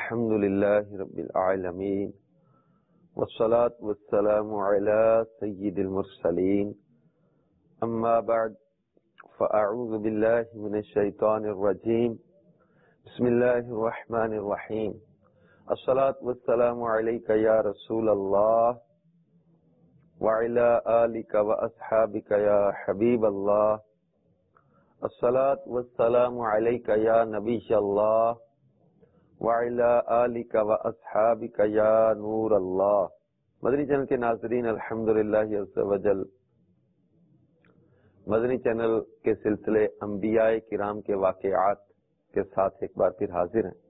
الحمد لله رب العالمين والصلاة والسلام على سيد المرسلين أما بعد فأعوذ بالله من الشيطان الرجيم بسم الله الرحمن الرحيم الصلاة والسلام عليك يا رسول الله وعلى آلك وأصحابك يا حبيب الله الصلاة والسلام عليك يا نبي الله وعلى آلك وأصحابك يا نور اللہ۔ مدنی چینل کے ناظرین، الحمدللہ عز وجل مدنی چینل کے سلسلے انبیاء کرام کے واقعات کے ساتھ ایک بار پھر حاضر ہیں۔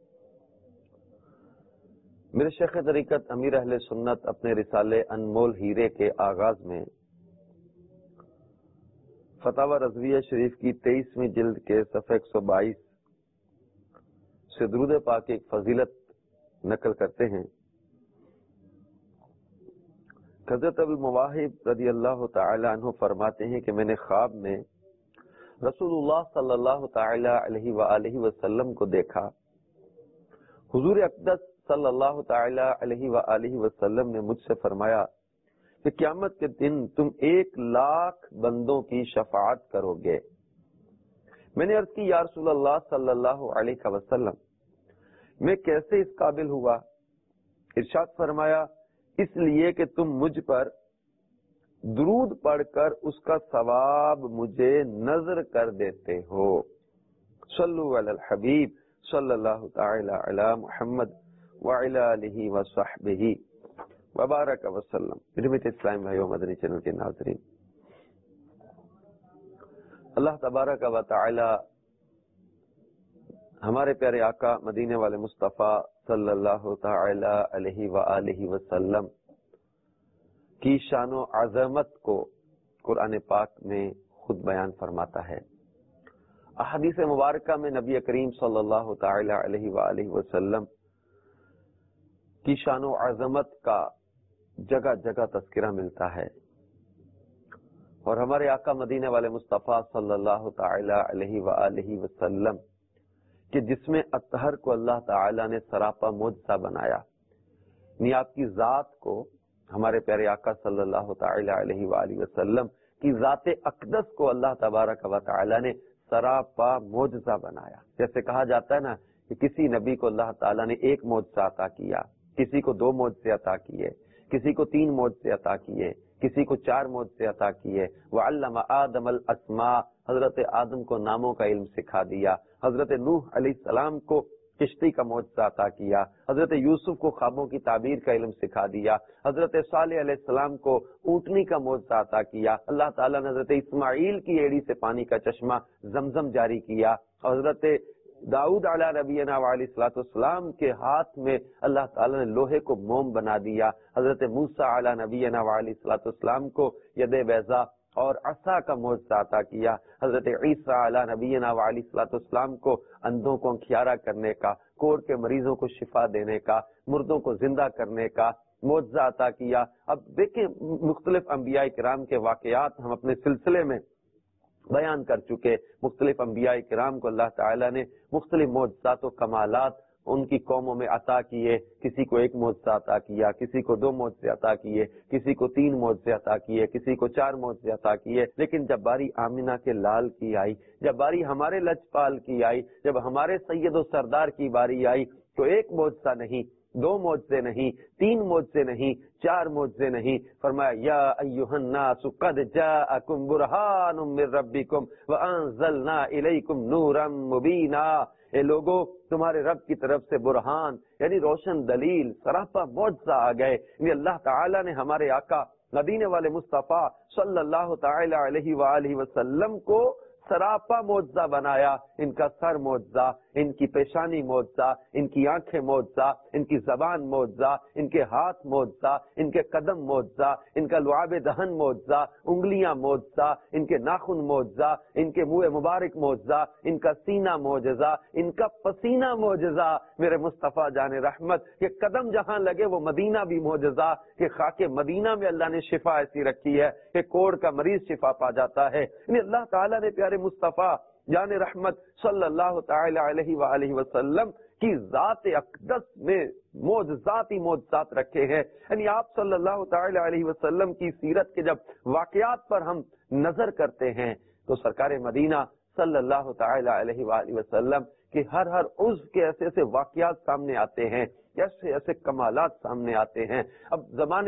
میرے شیخ طریقت امیر اہل سنت اپنے رسالے انمول ہیرے کے آغاز میں فتاوی رضویہ شریف کی 23ویں جلد کے صفحہ 122 سے درود پاک ایک فضیلت نقل کرتے ہیں۔ حضرت ابو مواہب رضی اللہ تعالی عنہ فرماتے ہیں کہ میں نے خواب میں رسول اللہ صلی اللہ تعالی علیہ وآلہ وسلم کو دیکھا۔ حضور اقدس صلی اللہ تعالی علیہ وآلہ وسلم نے مجھ سے فرمایا کہ قیامت کے دن تم 1,00,000 بندوں کی شفاعت کرو گے۔ میں نے عرض کی یا رسول اللہ صلی اللہ علیہ وسلم، میں کیسے اس قابل ہوا؟ ارشاد فرمایا، اس لیے کہ تم مجھ پر درود پڑھ کر اس کا ثواب مجھے نظر کر دیتے ہو۔ صلو علی الحبیب صلی اللہ تعالی علی محمد وعلی آلہ وصحبہ وبارک وسلم۔ خدمت اسلام بھائیو، مدنی چینل کے ناظرین، اللہ تبارک و تعالی ہمارے پیارے آقا مدینے والے مصطفیٰ صلی اللہ تعالی علیہ وآلہ وسلم کی شان و عظمت کو قرآن پاک میں خود بیان فرماتا ہے۔ احادیث مبارکہ میں نبی کریم صلی اللہ تعالی علیہ وآلہ وسلم کی شان و عظمت کا جگہ جگہ تذکرہ ملتا ہے، اور ہمارے آقا مدینے والے مصطفیٰ صلی اللہ تعالی علیہ وآلہ وسلم کہ جس میں اطہر کو اللہ تعالی نے سراپا معجزہ بنایا، یعنی آپ کی ذات کو، ہمارے پیارے آقا صلی اللہ تعالی علیہ وآلہ وسلم کی ذات اقدس کو اللہ تبارک و تعالی نے سراپا معجزہ بنایا۔ جیسے کہا جاتا ہے نا کہ کسی نبی کو اللہ تعالی نے 1 معجزہ عطا کیا، کسی کو 2 معجزے عطا کیے، کسی کو 3 معجزے عطا کیے، کسی کو 4 معجزے عطا کیے۔ وعلم آدم الاسماء، حضرت آدم کو ناموں کا علم سکھا دیا۔ حضرت نوح علیہ السلام کو کشتی کا معجزہ عطا کیا۔ حضرت یوسف کو خوابوں کی تعبیر کا علم سکھا دیا۔ حضرت صالح علیہ السلام کو اونٹنی کا معجزہ عطا کیا۔ اللہ تعالیٰ نے حضرت اسماعیل کی ایڑی سے پانی کا چشمہ زمزم جاری کیا۔ حضرت داؤد علیہ نبینا علیہ الصلوۃ والسلام کے ہاتھ میں اللہ تعالیٰ نے لوہے کو موم بنا دیا۔ حضرت موسیٰ علیہ نبینا علیہ الصلوۃ والسلام کو ید بیضاء اور عصا کا معجزہ عطا کیا۔ حضرت عیسیٰ علیہ نبینا علیہ الصلوۃ والسلام کو اندھوں کو انکھیارا کرنے کا، کوڑ کے مریضوں کو شفا دینے کا، مردوں کو زندہ کرنے کا معجزہ عطا کیا۔ اب دیکھیں، مختلف انبیاء کرام کے واقعات ہم اپنے سلسلے میں بیان کر چکے۔ مختلف انبیاء کرام کو اللہ تعالیٰ نے مختلف معجزات و کمالات ان کی قوموں میں عطا کیے۔ کسی کو 1 معجزہ عطا کیا، کسی کو 2 معجزے عطا کیے، کسی کو 3 معجزے عطا کیے، کسی کو 4 معجزے عطا کیے۔ لیکن جب باری آمنہ کے لال کی آئی، جب باری ہمارے لجپال کی آئی، جب ہمارے سید و سردار کی باری آئی، تو 1 معجزہ نہیں، 2 معجزے نہیں، 3 معجزے نہیں، 4 معجزے نہیں، فرمایا یا ایھا الناس قد جاءکم برہان من ربکم وانزلنا الیکم نورا مبینا۔ اے لوگو، تمہارے رب کی طرف سے برہان یعنی روشن دلیل، سراپا معجزہ آ گئے۔ یعنی اللہ تعالیٰ نے ہمارے آقا مدینے والے مصطفیٰ صلی اللہ تعالی علیہ وآلہ وسلم کو سراپا معجزہ بنایا۔ ان کا سر معجزہ، ان کی پیشانی معجزہ، ان کی آنکھیں معجزہ، ان کی زبان معجزہ، ان کے ہاتھ معجزہ، ان کے قدم معجزہ، ان کا لعاب دہن معجزہ، انگلیاں معجزہ، ان کے ناخن معجزہ، ان کے منہ مبارک معجزہ، ان کا سینہ معجزہ، ان کا پسینہ معجزہ۔ میرے مصطفیٰ جان رحمت کہ قدم جہاں لگے وہ مدینہ بھی معجزہ، کہ خاک مدینہ میں اللہ نے شفا ایسی رکھی ہے کہ کوڑ کا مریض شفا پا جاتا ہے۔ یعنی اللہ تعالیٰ نے پیارے مصطفیٰ جان رحمت صلی اللہ تعالی علیہ وآلہ وسلم کی ذات اقدس میں معجزاتی معجزات رکھے ہیں. یعنی آپ صلی اللہ تعالی علیہ وسلم کی سیرت کے جب واقعات پر ہم نظر کرتے ہیں تو سرکار مدینہ صلی اللہ تعالی علیہ وآلہ وسلم کے ہر عضو کے ایسے ایسے واقعات سامنے آتے ہیں، ایسے ایسے کمالات سامنے آتے ہیں. اب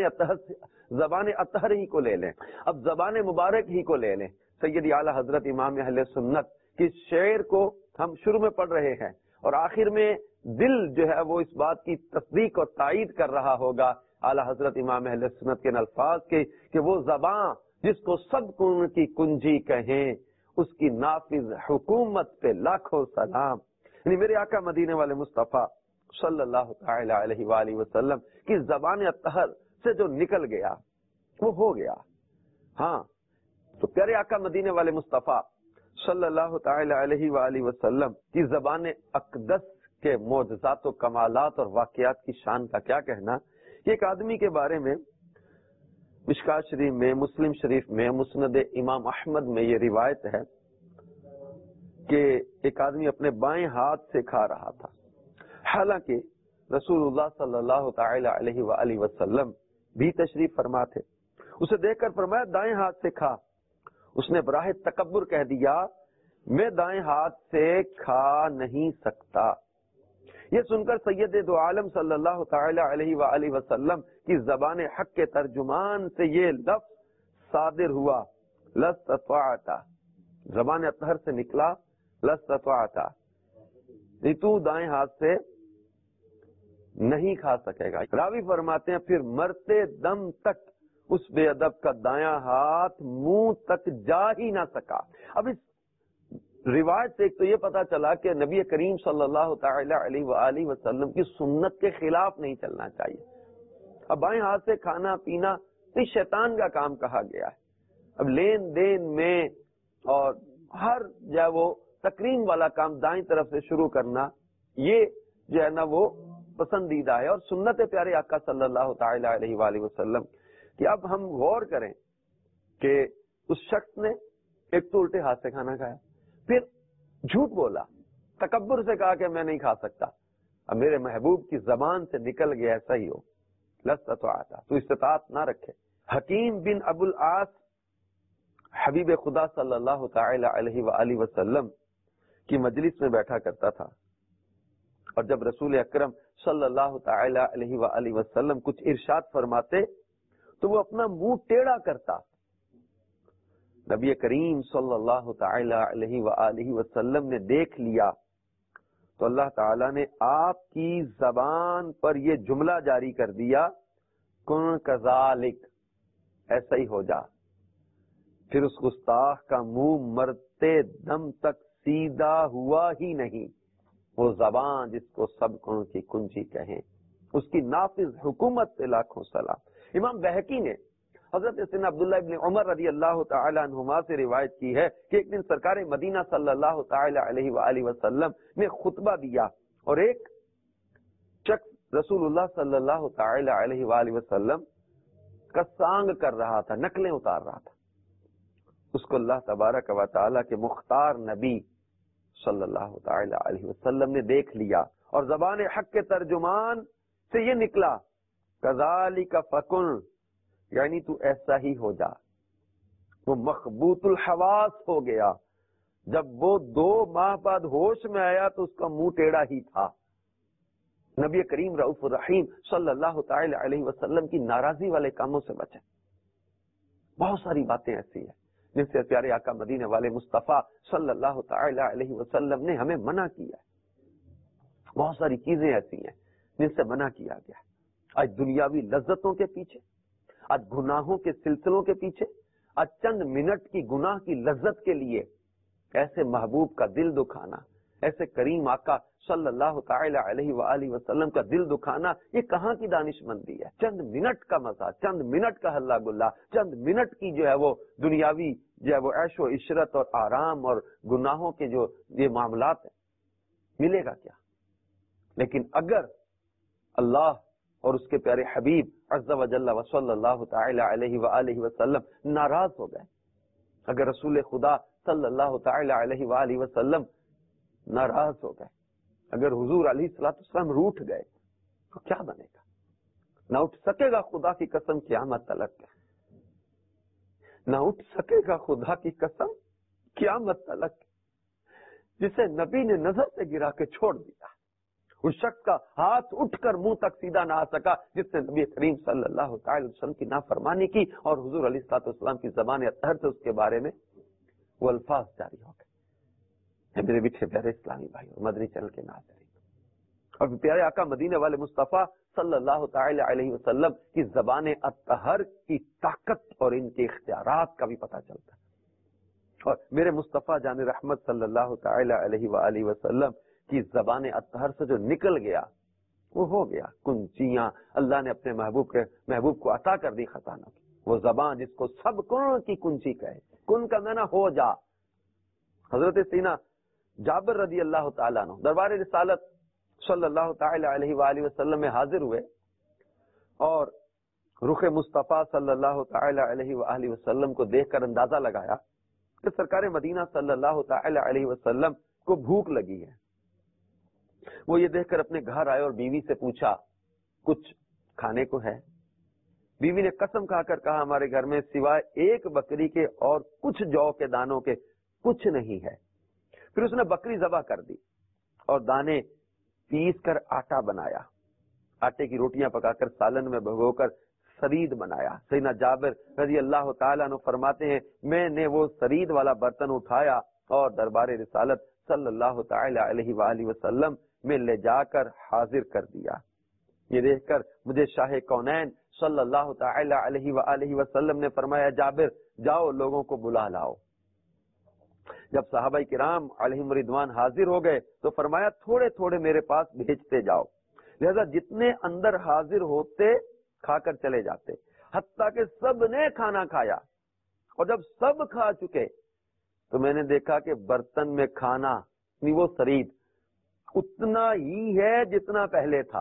زبان اطہر ہی کو لے لیں، اب زبان مبارک ہی کو لے لیں. سیدی اعلیٰ حضرت امام اہل سنت کی شعر کو ہم شروع میں پڑھ رہے ہیں اور آخر میں دل جو ہے وہ اس بات کی تصدیق اور تائید کر رہا ہوگا اعلیٰ حضرت امام اہل سنت کے الفاظ کے کہ وہ زبان جس کو سب کن کی کنجی کہیں اس کی نافذ حکومت پہ لاکھوں سلام. یعنی میرے آقا مدینے والے مصطفیٰ صلی اللہ تعالی علیہ وآلہ وسلم کی زبان اطہر سے جو نکل گیا وہ ہو گیا. ہاں تو پیارے آقا مدینے والے مصطفیٰ صلی اللہ تعالی علیہ وآلہ وسلم کی زبان اقدس کے معجزات و کمالات اور واقعات کی شان کا کیا کہنا. کہ ایک آدمی کے بارے میں مشکات شریف میں، مسلم شریف میں، مسند امام احمد میں یہ روایت ہے کہ ایک آدمی اپنے بائیں ہاتھ سے کھا رہا تھا، حالانکہ رسول اللہ صلی اللہ تعالی علیہ وآلہ وسلم بھی تشریف فرما تھے. اسے دیکھ کر فرمایا دائیں ہاتھ سے کھا. اس نے براہ تکبر کہہ دیا میں دائیں ہاتھ سے کھا نہیں سکتا. یہ سن کر سید دو عالم صلی اللہ تعالی علیہ وآلہ وسلم کی زبان حق کے ترجمان سے یہ لفظ صادر ہوا لستطعت، زبان اطہر سے نکلا لستطعت، تو دائیں ہاتھ سے نہیں کھا سکے گا. راوی فرماتے ہیں پھر مرتے دم تک اس بے ادب کا دایاں ہاتھ منہ تک جا ہی نہ سکا. اب اس روایت سے ایک تو یہ پتا چلا کہ نبی کریم صلی اللہ تعالی علیہ وآلہ وسلم کی سنت کے خلاف نہیں چلنا چاہیے. اب بائیں ہاتھ سے کھانا پینا اس شیطان کا کام کہا گیا ہے. اب لین دین میں اور ہر جو ہے وہ تکریم والا کام دائیں طرف سے شروع کرنا یہ جو ہے نا وہ پسندیدہ ہے اور سنت پیارے آقا صلی اللہ تعالی علیہ وآلہ وسلم. کہ اب ہم غور کریں کہ اس شخص نے ایک تو الٹے ہاتھ سے کھانا کھایا، پھر جھوٹ بولا، تکبر سے کہا کہ میں نہیں کھا سکتا. اب میرے محبوب کی زبان سے نکل گیا ایسا ہی ہو لستطعت، تو استطاعت نہ رکھے. حکیم بن ابو العاص حبیب خدا صلی اللہ تعالی علیہ وآلہ وسلم کی مجلس میں بیٹھا کرتا تھا اور جب رسول اکرم صلی اللہ تعالی علیہ وآلہ وسلم کچھ ارشاد فرماتے تو وہ اپنا منہ ٹیڑھا کرتا. نبی کریم صلی اللہ تعالی علیہ وآلہ وسلم نے دیکھ لیا تو اللہ تعالیٰ نے آپ کی زبان پر یہ جملہ جاری کر دیا کن کذالک، ایسا ہی ہو جا. پھر اس گستاخ کا منہ مرتے دم تک سیدھا ہوا ہی نہیں. وہ زبان جس کو سب کن کی کنجی کہیں اس کی نافذ حکومت پہ لاکھوں سلام. امام بہقی نے حضرت سیدنا عبداللہ ابن عمر رضی اللہ تعالی عنہما سے روایت کی ہے کہ ایک دن سرکار مدینہ صلی اللہ تعالی علیہ وآلہ وسلم نے خطبہ دیا اور ایک شخص رسول اللہ صلی اللہ تعالی علیہ وآلہ وسلم کا سانگ کر رہا تھا، نقلیں اتار رہا تھا. اس کو اللہ تبارک و تعالی کے مختار نبی صلی اللہ تعالی علیہ وسلم نے دیکھ لیا اور زبان حق کے ترجمان سے یہ نکلا کذالک فکن، یعنی تو ایسا ہی ہو جا. وہ مخبوط الحواس ہو گیا. جب وہ 2 ماہ بعد ہوش میں آیا تو اس کا منہ ٹیڑھا ہی تھا. نبی کریم رؤوف الرحیم صلی اللہ تعالی علیہ وسلم کی ناراضی والے کاموں سے بچے. بہت ساری باتیں ایسی ہیں جن سے پیارے آقا مدینے والے مصطفیٰ صلی اللہ تعالی علیہ وسلم نے ہمیں منع کیا ہے. بہت ساری چیزیں ایسی ہیں جن سے منع کیا گیا ہے. آج دنیاوی لذتوں کے پیچھے، آج گناہوں کے سلسلوں کے پیچھے، آج چند منٹ کی گناہ کی لذت کے لیے ایسے محبوب کا دل دکھانا، ایسے کریم آقا صلی اللہ تعالی علیہ وآلہ وسلم کا دل دکھانا، یہ کہاں کی دانش مندی ہے؟ چند منٹ کا مزہ، چند منٹ کا ہلا گلا، چند منٹ کی جو ہے وہ دنیاوی جو ہے وہ عیش و عشرت اور آرام اور گناہوں کے جو یہ معاملات ہیں، ملے گا کیا؟ لیکن اگر اللہ اور اس کے پیارے حبیب عز و جل و صلی اللہ تعالی علیہ وآلہ وسلم ناراض ہو گئے، اگر رسول خدا صلی اللہ تعالی علیہ وآلہ وسلم ناراض ہو گئے اگر حضور علیہ الصلوۃ والسلام روٹھ گئے تو کیا بنے گا؟ نہ اٹھ سکے گا خدا کی قسم قیامت تلک، نہ اٹھ سکے گا خدا کی قسم قیامت تلک، جسے نبی نے نظر سے گرا کے چھوڑ دیا، اس شخص کا ہاتھ اٹھ کر منہ تک سیدھا نہ آ سکا جس نے نبی کریم صلی اللہ تعالی وسلم کی نافرمانی کی، اور حضور علیہ الصلوۃ والسلام کی زبان اطہر سے اس کے بارے میں وہ الفاظ جاری ہو گئے۔ میرے میٹھے پیارے اسلامی بھائی اور مدنی چینل کے ناظرین، اور پیارے آقا مدینے والے مصطفیٰ صلی اللہ تعالی علیہ وسلم کی زبان اطہر کی طاقت اور ان کے اختیارات کا بھی پتہ چلتا ہے۔ اور میرے مصطفیٰ جان رحمت صلی اللہ تعالی علیہ وآلہ وسلم کی زبان اطہر سے جو نکل گیا وہ ہو گیا کنچیاں اللہ نے اپنے محبوب کو عطا کر دی خزانہ کی، وہ زبان جس کو سب کن کی کنچی کہے، کن کا معنی ہو جا۔ حضرت سینا جابر رضی اللہ تعالیٰ عنہ دربار رسالت صلی اللہ تعالی علیہ وآلہ وسلم میں حاضر ہوئے اور رخ مصطفیٰ صلی اللہ تعالی علیہ وآلہ وسلم کو دیکھ کر اندازہ لگایا کہ سرکار مدینہ صلی اللہ تعالی علیہ وسلم کو بھوک لگی ہے۔ وہ یہ دیکھ کر اپنے گھر آئے اور بیوی سے پوچھا کچھ کھانے کو ہے؟ بیوی نے قسم کھا کر کہا ہمارے گھر میں سوائے ایک بکری کے اور کچھ جو کے دانوں کے کچھ نہیں ہے۔ پھر اس نے بکری ذبح کر دی اور دانے پیس کر آٹا بنایا، آٹے کی روٹیاں پکا کر سالن میں بھگو کر سرید بنایا۔ سیدنا جابر رضی اللہ تعالیٰ عنہ فرماتے ہیں میں نے وہ سرید والا برتن اٹھایا اور دربار رسالت صلی اللہ تعالی علیہ وآلہ وسلم میں لے جا کر حاضر کر دیا۔ یہ دیکھ کر مجھے شاہ کونین صلی اللہ تعالی علیہ وآلہ وسلم نے فرمایا جابر جاؤ لوگوں کو بلا لاؤ۔ جب صحابہ کرام علیہم رضوان حاضر ہو گئے تو فرمایا تھوڑے تھوڑے میرے پاس بھیجتے جاؤ، لہذا جتنے اندر حاضر ہوتے کھا کر چلے جاتے، حتیٰ کہ سب نے کھانا کھایا، اور جب سب کھا چکے تو میں نے دیکھا کہ برتن میں کھانا وہ سرید اتنا ہی ہے جتنا پہلے تھا۔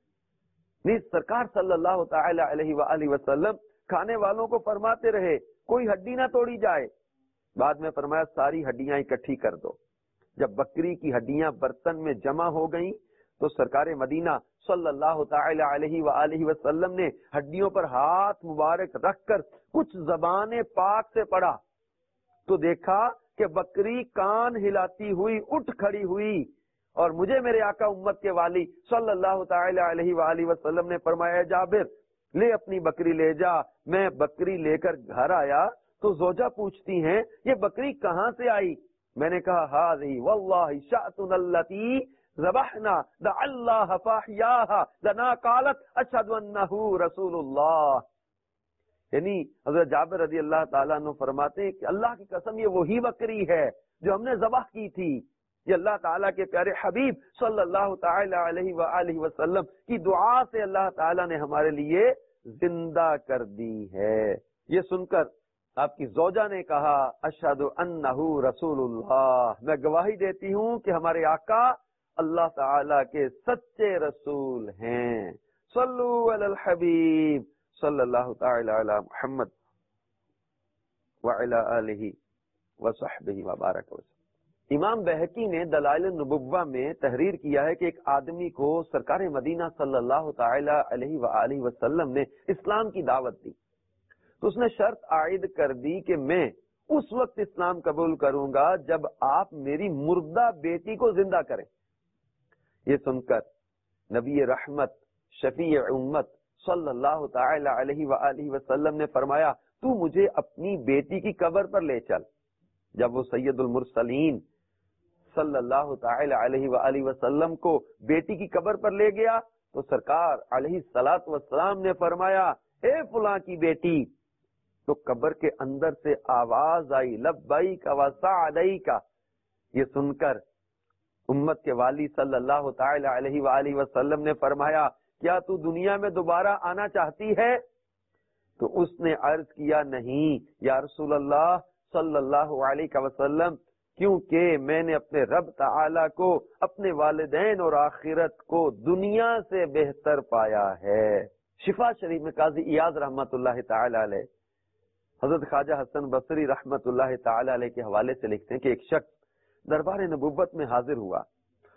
سرکار صلی اللہ تعالی علیہ وآلہ وسلم کھانے والوں کو فرماتے رہے کوئی ہڈی نہ توڑی جائے، بعد میں فرمایا ساری ہڈیاں اکٹھی کر دو۔ جب بکری کی ہڈیاں برتن میں جمع ہو گئیں تو سرکار مدینہ صلی اللہ تعالی علیہ وآلہ وسلم نے ہڈیوں پر ہاتھ مبارک رکھ کر کچھ زبان پاک سے پڑھا تو دیکھا کہ بکری کان ہلاتی ہوئی اٹھ کھڑی ہوئی، اور مجھے میرے آقا امت کے والی صلی اللہ تعالی علیہ وآلہ وسلم نے فرمایا جابر لے اپنی بکری لے جا۔ میں بکری لے کر گھر آیا تو زوجہ پوچھتی ہیں یہ بکری کہاں سے آئی؟ میں نے کہا ہذه والله شأتنا التي ذبحنا دع الله فاحياها لنا قالت اشهد انه رسول اللہ۔ یعنی حضرت جابر رضی اللہ تعالیٰ عنہ فرماتے ہیں کہ اللہ کی قسم یہ وہی بکری ہے جو ہم نے ذبح کی تھی، یہ اللہ تعالیٰ کے پیارے حبیب صلی اللہ تعالی علیہ وآلہ وسلم کی دعا سے اللہ تعالیٰ نے ہمارے لیے زندہ کر دی ہے۔ یہ سن کر آپ کی زوجہ نے کہا اشہد انہ رسول اللہ، میں گواہی دیتی ہوں کہ ہمارے آقا اللہ تعالیٰ کے سچے رسول ہیں۔ صلو علی الحبیب صلی اللہ تعالی علی محمد وعلی آلہ وصحبہ وبارک وسلم۔ امام بہقی نے دلائل النبوہ میں تحریر کیا ہے کہ ایک آدمی کو سرکار مدینہ صلی اللہ تعالی علیہ وآلہ وسلم نے اسلام کی دعوت دی تو اس نے شرط عائد کر دی کہ میں اس وقت اسلام قبول کروں گا جب آپ میری مردہ بیٹی کو زندہ کریں۔ یہ سن کر نبی رحمت شفیع امت صلی اللہ تعالی علیہ وآلہ وسلم نے فرمایا تو مجھے اپنی بیٹی کی قبر پر لے چل۔ جب وہ سید المرسلین صلی اللہ تعالی علیہ وآلہ وسلم کو بیٹی کی قبر پر لے گیا تو سرکار علیہ الصلوۃ والسلام نے فرمایا اے فلاں کی بیٹی، تو قبر کے اندر سے آواز آئی لبیک و سعدیک۔ یہ سن کر امت کے والی صلی اللہ تعالی علیہ وآلہ وسلم نے فرمایا کیا تو دنیا میں دوبارہ آنا چاہتی ہے؟ تو اس نے عرض کیا نہیں یا رسول اللہ صلی اللہ علیہ وسلم، کیونکہ میں نے اپنے رب تعالی کو، اپنے والدین اور آخرت کو دنیا سے بہتر پایا ہے۔ شفا شریف میں قاضی ایاز رحمت اللہ تعالی علیہ حضرت خواجہ حسن بصری رحمت اللہ تعالی علیہ کے حوالے سے لکھتے ہیں کہ ایک شخص دربار نبوت میں حاضر ہوا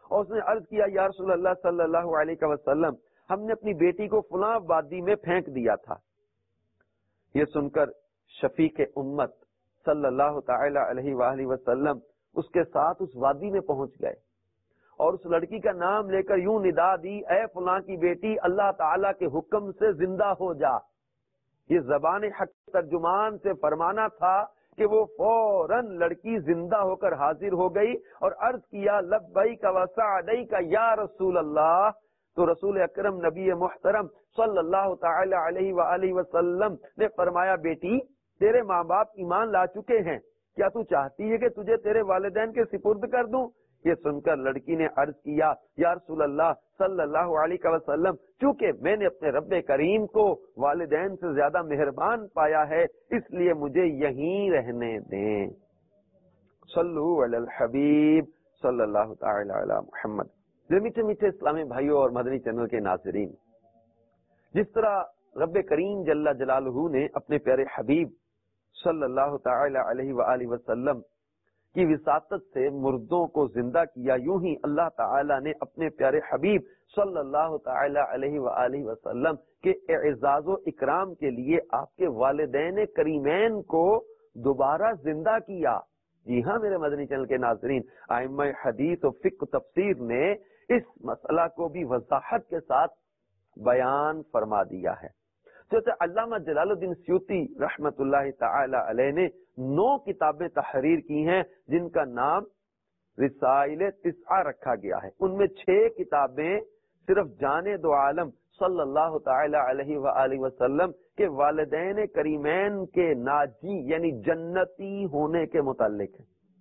اور اس نے عرض کیا یا رسول اللہ صلی اللہ علیہ وسلم ہم نے اپنی بیٹی کو فلاں وادی میں پھینک دیا تھا۔ یہ سن کر شفیق امت صلی اللہ تعالی علیہ وآلہ وسلم اس کے ساتھ اس وادی میں پہنچ گئے اور اس لڑکی کا نام لے کر یوں ندا دی، اے فلاں کی بیٹی اللہ تعالیٰ کے حکم سے زندہ ہو جا۔ یہ زبان حق ترجمان سے فرمانا تھا کہ وہ فوراً لڑکی زندہ ہو کر حاضر ہو گئی اور عرض کیا لبیک وسعدیک یا رسول اللہ۔ تو رسول اکرم نبی محترم صلی اللہ تعالی علیہ وآلہ وسلم نے فرمایا بیٹی تیرے ماں باپ ایمان لا چکے ہیں، کیا تو چاہتی ہے کہ تجھے تیرے والدین کے سپرد کر دوں؟ یہ سن کر لڑکی نے عرض کیا یا رسول اللہ صلی اللہ علیہ وسلم چونکہ میں نے اپنے رب کریم کو والدین سے زیادہ مہربان پایا ہے اس لیے مجھے یہیں رہنے دیں۔ صلو علی الحبیب صلی اللہ تعالی علی محمد۔ میٹھے میٹھے اسلامی بھائیوں اور مدنی چینل کے ناظرین، جس طرح رب کریم جل جلالہ نے اپنے پیارے حبیب صلی اللہ تعالی علیہ وآلہ وسلم کی وساطت سے مردوں کو زندہ کیا، یوں ہی اللہ تعالی نے اپنے پیارے حبیب صلی اللہ تعالی علیہ وآلہ وسلم کے اعزاز و اکرام کے لیے آپ کے والدین کریمین کو دوبارہ زندہ کیا۔ جی ہاں میرے مدنی چینل کے ناظرین، ائمہ حدیث و فقہ تفسیر نے اس مسئلہ کو بھی وضاحت کے ساتھ بیان فرما دیا ہے۔ جیسے علامہ جلال الدین سیوطی رحمت اللہ تعالی علیہ نے 9 کتابیں تحریر کی ہیں جن کا نام رسائل تسعہ رکھا گیا ہے۔ ان میں 6 کتابیں صرف جان دو عالم صلی اللہ تعالی علیہ وآلہ وسلم کے والدین کریمین کے ناجی یعنی جنتی ہونے کے متعلق ہیں۔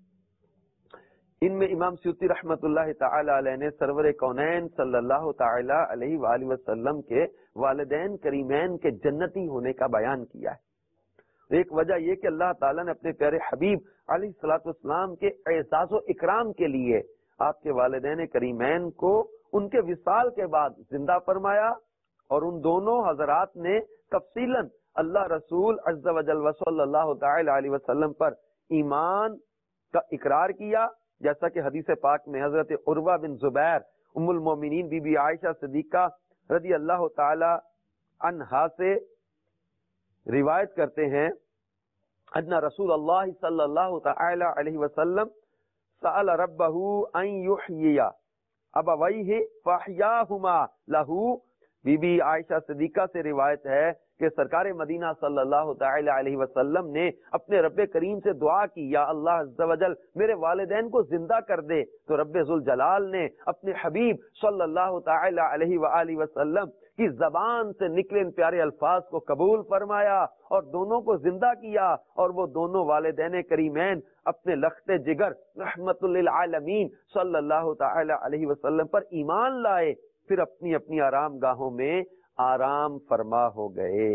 ان میں امام سیوطی رحمت اللہ تعالی علیہ نے سرور کونین صلی اللہ تعالی علیہ وآلہ وسلم کے والدین کریمین کے جنتی ہونے کا بیان کیا ہے۔ ایک وجہ یہ کہ اللہ تعالیٰ نے اپنے پیارے حبیب علیہ الصلوۃ والسلام کے اعزاز و اکرام کے لیے آپ کے والدین کریمین کو ان کے وصال کے بعد زندہ فرمایا اور ان دونوں حضرات نے تفصیلاً اللہ رسول عز و جل صلی اللہ تعالی علیہ وسلم پر ایمان کا اقرار کیا، جیسا کہ حدیث پاک میں حضرت عروہ بن زبیر ام المومنین بی بی عائشہ صدیقہ رضی اللہ تعالی عنہا سے روایت کرتے ہیں ان رسول اللہ صلی اللہ تعالی علیہ وسلم سأل ربہ ان یحیی ابویہ فاحیاہما لہو۔ بی بی عائشہ صدیقہ سے روایت ہے کہ سرکار مدینہ صلی اللہ تعالی علیہ وسلم نے اپنے رب کریم سے دعا کی یا اللہ عز و جل میرے والدین کو زندہ کر دے، تو رب ذوالجلال نے اپنے حبیب صلی اللہ تعالی علیہ وآلہ وسلم کی زبان سے نکلے ان پیارے الفاظ کو قبول فرمایا اور دونوں کو زندہ کیا، اور وہ دونوں والدین کریمین اپنے لخت جگر رحمت للعالمین صلی اللہ تعالی علیہ وسلم پر ایمان لائے، پھر اپنی اپنی آرام گاہوں میں آرام فرما ہو گئے۔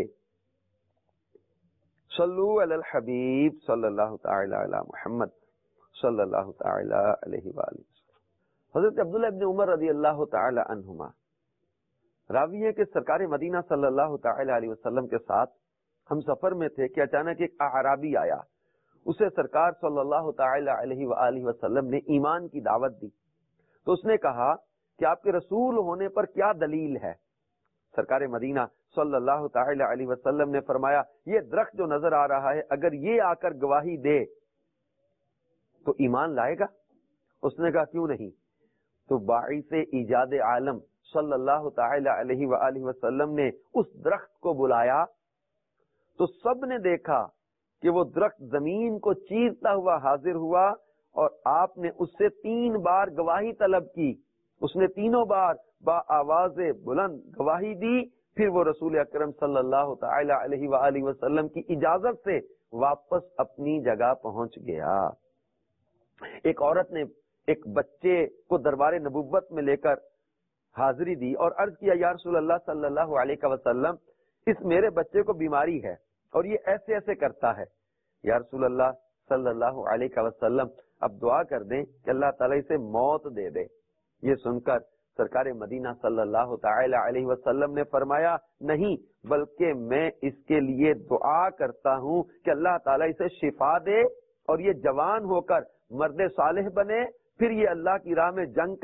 صلو علی الحبیب صلی اللہ تعالی علی محمد صلی اللہ تعالی علیہ وآلہ وسلم۔ حضرت عبداللہ ابن عمر رضی اللہ تعالی عنہما راوی ہے کہ سرکار مدینہ صلی اللہ تعالی علیہ وسلم کے ساتھ ہم سفر میں تھے کہ اچانک ایک اعرابی آیا، اسے سرکار صلی اللہ تعالی علیہ وآلہ وسلم نے ایمان کی دعوت دی، تو اس نے کہا کہ آپ کے رسول ہونے پر کیا دلیل ہے؟ سرکار مدینہ صلی اللہ تعالی علیہ وسلم نے فرمایا یہ درخت جو نظر آ رہا ہے اگر یہ آ کر گواہی دے تو ایمان لائے گا؟ اس نے کہا کیوں نہیں؟ تو باعث ایجاد عالم صلی اللہ تعالی علیہ وآلہ وسلم نے اس درخت کو بلایا تو سب نے دیکھا کہ وہ درخت زمین کو چیرتا ہوا حاضر ہوا اور آپ نے اس سے 3 بار گواہی طلب کی، اس نے تینوں بار با آواز بلند گواہی دی، پھر وہ رسول اکرم صلی اللہ تعالی علیہ وآلہ وسلم کی اجازت سے واپس اپنی جگہ پہنچ گیا۔ ایک عورت نے ایک بچے کو دربار نبوت میں لے کر حاضری دی اور عرض کیا یا رسول اللہ صلی اللہ علیہ وسلم اس میرے بچے کو بیماری ہے اور یہ ایسے ایسے کرتا ہے، یا رسول اللہ صلی اللہ علیہ وسلم اب دعا کر دیں کہ اللہ تعالیٰ اسے موت دے دے۔ یہ سن کر سرکار مدینہ صلی اللہ تعالی علیہ وسلم نے فرمایا نہیں، بلکہ میں اس کے لیے دعا کرتا ہوں کہ اللہ تعالیٰ اسے شفا دے اور یہ جوان ہو کر مرد صالح بنے، پھر یہ اللہ کی راہ میں جنگ کرے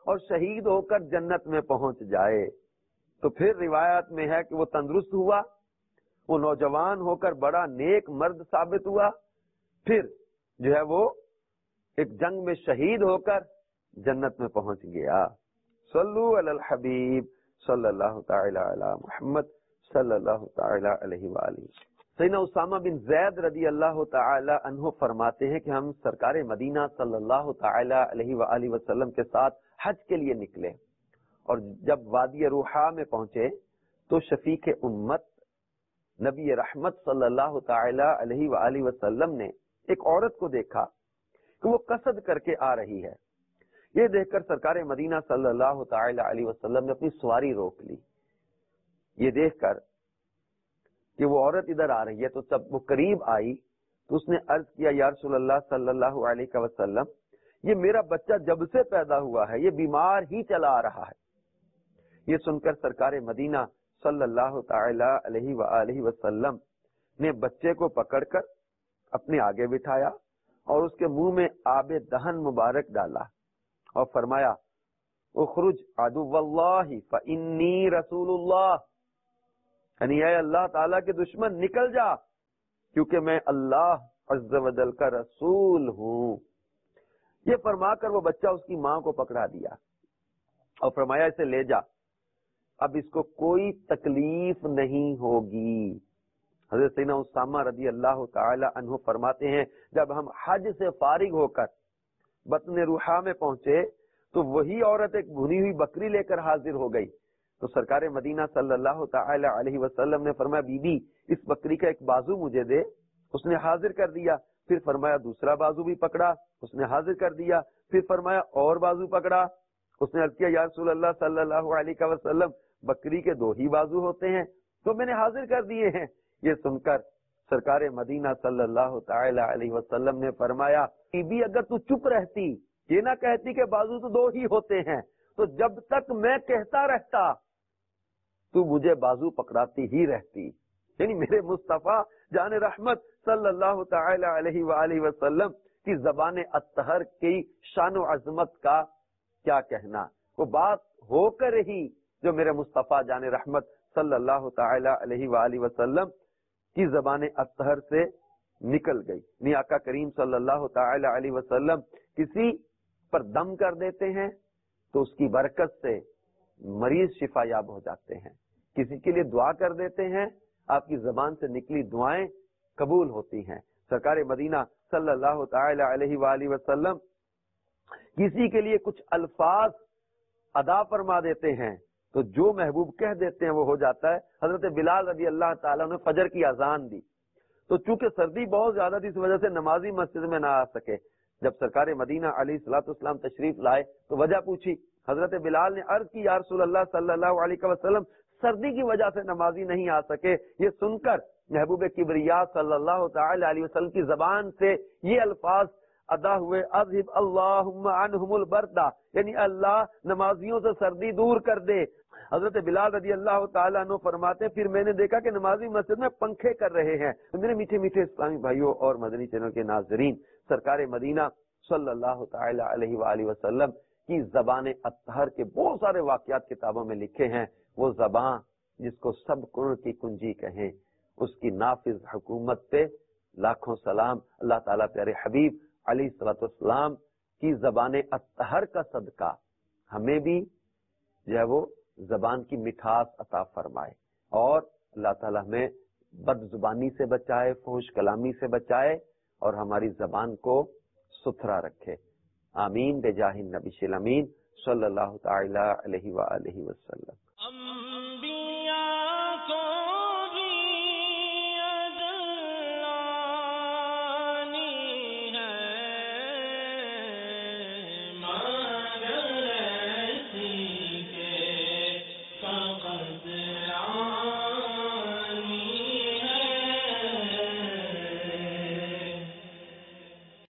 اور شہید ہو کر جنت میں پہنچ جائے. تو پھر روایت میں ہے کہ وہ تندرست ہوا، وہ نوجوان ہو کر بڑا نیک مرد ثابت ہوا، پھر جو ہے وہ ایک جنگ میں شہید ہو کر جنت میں پہنچ گیا. صلو علی الحبیب صلی اللہ تعالی علی محمد صلی اللہ تعالی علیہ وآلہ. سیدنا اسامہ بن زید رضی اللہ تعالی عنہ فرماتے ہیں کہ ہم سرکار مدینہ صلی اللہ تعالی علیہ وآلہ وسلم کے ساتھ حج کے لیے نکلے، اور جب وادی روحا میں پہنچے تو شفیق امت نبی رحمت صلی اللہ تعالی علیہ وآلہ وسلم نے ایک عورت کو دیکھا کہ وہ قصد کر کے آ رہی ہے. یہ دیکھ کر سرکار مدینہ صلی اللہ تعالی علیہ وسلم نے اپنی سواری روک لی. یہ دیکھ کر کہ وہ عورت ادھر آ رہی ہے تو جب وہ قریب آئی تو اس نے عرض کیا یا رسول اللہ صلی اللہ علیہ وسلم، یہ میرا بچہ جب سے پیدا ہوا ہے یہ بیمار ہی چلا آ رہا ہے. یہ سن کر سرکار مدینہ صلی اللہ تعالی علیہ وآلہ وسلم نے بچے کو پکڑ کر اپنے آگے بٹھایا اور اس کے منہ میں آب دہن مبارک ڈالا اور فرمایا اخرج عدو اللہ فانی رسول اللہ، یعنی اے اللہ تعالیٰ کے دشمن نکل جا کیونکہ میں اللہ عز و جل کا رسول ہوں. یہ فرما کر وہ بچہ اس کی ماں کو پکڑا دیا اور فرمایا اسے لے جا، اب اس کو کوئی تکلیف نہیں ہوگی. حضرت سیدنا اسامہ رضی اللہ تعالی عنہ فرماتے ہیں جب ہم حج سے فارغ ہو کر بطن روحا میں پہنچے تو وہی عورت ایک بھنی ہوئی بکری لے کر حاضر ہو گئی. تو سرکار مدینہ صلی اللہ تعالی علیہ وسلم نے فرمایا بی بی اس بکری کا ایک بازو مجھے دے. اس نے حاضر کر دیا. پھر فرمایا دوسرا بازو بھی پکڑا، اس نے حاضر کر دیا. پھر فرمایا اور بازو پکڑا. اس نے عرض کیا یا رسول اللہ صلی اللہ علیہ وسلم بکری کے 2 ہی بازو ہوتے ہیں تو میں نے حاضر کر دیے ہیں. یہ سن کر سرکار مدینہ صلی اللہ تعالی علیہ وسلم نے فرمایا بی بی اگر تو چپ رہتی، یہ نہ کہتی کہ بازو تو 2 ہی ہوتے ہیں، تو جب تک میں کہتا رہتا تو مجھے بازو پکڑاتی ہی رہتی. یعنی میرے مصطفیٰ جان رحمت صلی اللہ تعالی علیہ وآلہ وسلم کی زبان اطہر کی شان و عظمت کا کیا کہنا. وہ بات ہو کر ہی جو میرے مصطفیٰ جان رحمت صلی اللہ تعالی علیہ وآلہ وسلم کی زبان اطہر سے نکل گئی. نہیں آقا کریم صلی اللہ تعالی علیہ وسلم کسی پر دم کر دیتے ہیں تو اس کی برکت سے مریض شفا یاب ہو جاتے ہیں. کسی کے لیے دعا کر دیتے ہیں، آپ کی زبان سے نکلی دعائیں قبول ہوتی ہیں. سرکار مدینہ صلی اللہ تعالی علیہ وآلہ وسلم کسی کے لیے کچھ الفاظ ادا فرما دیتے ہیں تو جو محبوب کہہ دیتے ہیں وہ ہو جاتا ہے. حضرت بلال رضی اللہ تعالیٰ نے فجر کی اذان دی تو چونکہ سردی بہت زیادہ تھی اس وجہ سے نمازی مسجد میں نہ آ سکے. جب سرکار مدینہ علیہ الصلوۃ والسلام تشریف لائے تو وجہ پوچھی. حضرت بلال نے عرض کی یا رسول اللہ صلی اللہ علیہ وسلم سردی کی وجہ سے نمازی نہیں آ سکے. یہ سن کر محبوب کبریا صلی اللہ تعالی علیہ وسلم کی زبان سے یہ الفاظ ادا ہوئے اذهب اللهم عنهم البرد، یعنی اللہ نمازیوں سے سردی دور کر دے. حضرت بلال رضی اللہ تعالیٰ عنہ فرماتے پھر میں نے دیکھا کہ نمازی مسجد میں پنکھے کر رہے ہیں. تو میرے میٹھے میٹھے اسلامی بھائیوں اور مدنی چینل کے ناظرین، سرکار مدینہ صلی اللہ تعالی علیہ وآلہ وسلم کی زبان اطہر کے بہت سارے واقعات کتابوں میں لکھے ہیں. وہ زبان جس کو سب کن کی کنجی کہیں، اس کی نافذ حکومت پہ لاکھوں سلام. اللہ تعالیٰ پیارے حبیب علیہ الصلوۃ والسلام کی زبان اطہر کا صدقہ ہمیں بھی جو ہے وہ زبان کی مٹھاس عطا فرمائے، اور اللہ تعالیٰ ہمیں بد زبانی سے بچائے، فحش کلامی سے بچائے، اور ہماری زبان کو ستھرا رکھے. آمین بجاہ النبی الامین صلی اللہ تعالی علیہ وآلہ وسلم.